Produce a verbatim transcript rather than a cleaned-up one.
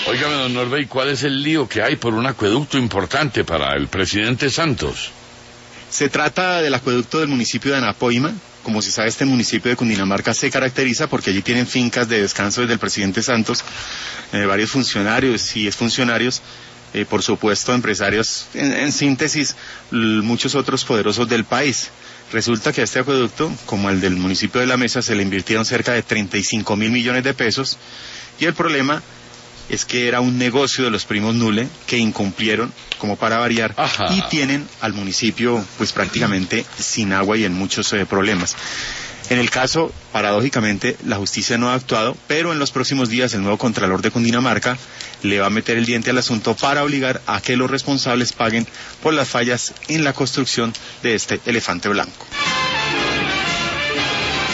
Óigame, don Norbey, ¿cuál es el lío que hay por un acueducto importante para el presidente Santos? Se trata del acueducto del municipio de Anapoima. Como se sabe, este municipio de Cundinamarca se caracteriza porque allí tienen fincas de descanso desde el presidente Santos, eh, varios funcionarios y exfuncionarios, eh, por supuesto empresarios, en, en síntesis, l- muchos otros poderosos del país. Resulta que a este acueducto, como al del municipio de La Mesa, se le invirtieron cerca de treinta y cinco mil millones de pesos, y el problema es que era un negocio de los primos Nule que incumplieron, como para variar, Ajá. y tienen al municipio pues prácticamente sin agua y en muchos eh, problemas. En el caso, paradójicamente, la justicia no ha actuado, pero en los próximos días el nuevo Contralor de Cundinamarca le va a meter el diente al asunto para obligar a que los responsables paguen por las fallas en la construcción de este elefante blanco.